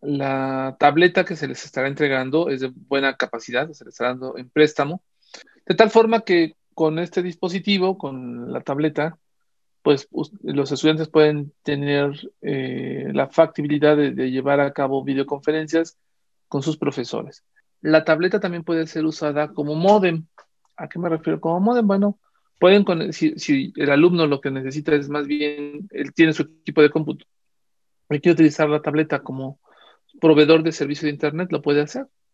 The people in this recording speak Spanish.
la tableta que se les estará entregando es de buena capacidad, se les estará dando en préstamo, de tal forma que con este dispositivo, con la tableta, pues los estudiantes pueden tener la factibilidad de llevar a cabo videoconferencias con sus profesores. La tableta también puede ser usada como módem. ¿A qué me refiero? Como módem, bueno, si el alumno lo que necesita es más bien, él tiene su equipo de cómputo y quiere utilizar la tableta como proveedor de servicio de Internet, lo puede hacer.